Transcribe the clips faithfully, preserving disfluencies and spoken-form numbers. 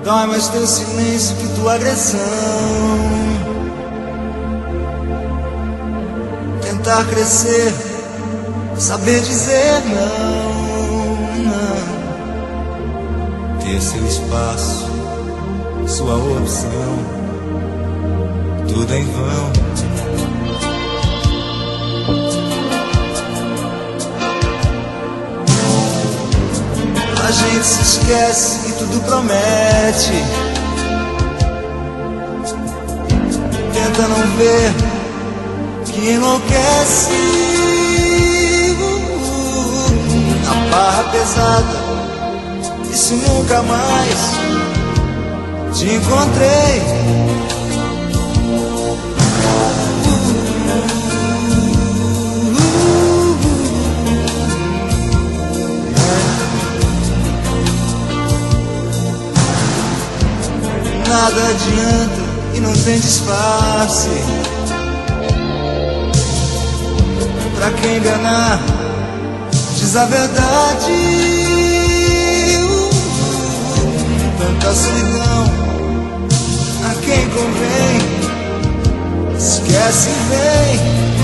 Dói mais teu silêncio que tua agressão. Tentar crescer, saber dizer não, não. Ter seu espaço, sua opção, tudo em vão. A gente se esquece e tudo promete. Tenta não ver que enlouquece. A barra pesada, e se nunca mais te encontrei. Nada adianta e não tem disfarce. Pra quem enganar, diz a verdade. Tanta solidão, a quem convém, esquece e vem.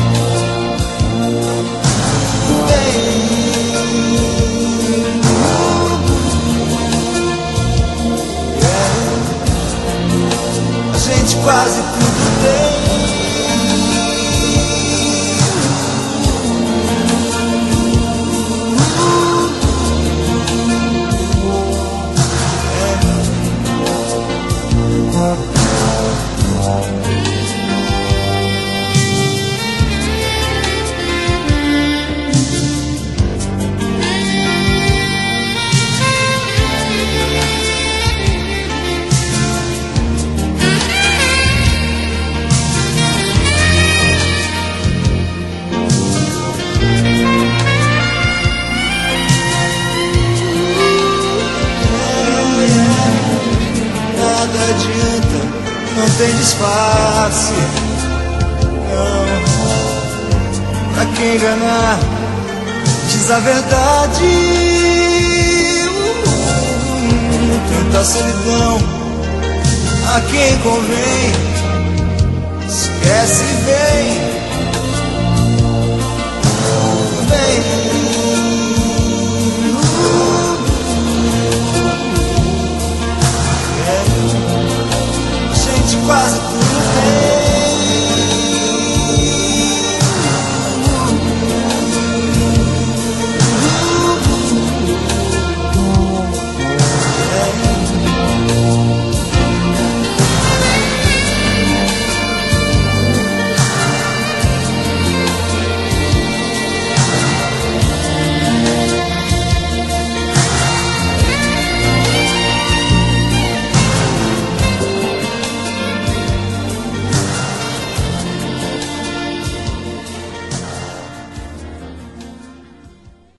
Vem. A gente quase tudo tem. Nada adianta, não tem disfarce. Não, pra quem enganar, diz a verdade. Tanta solidão, a quem convém, esquece e vem.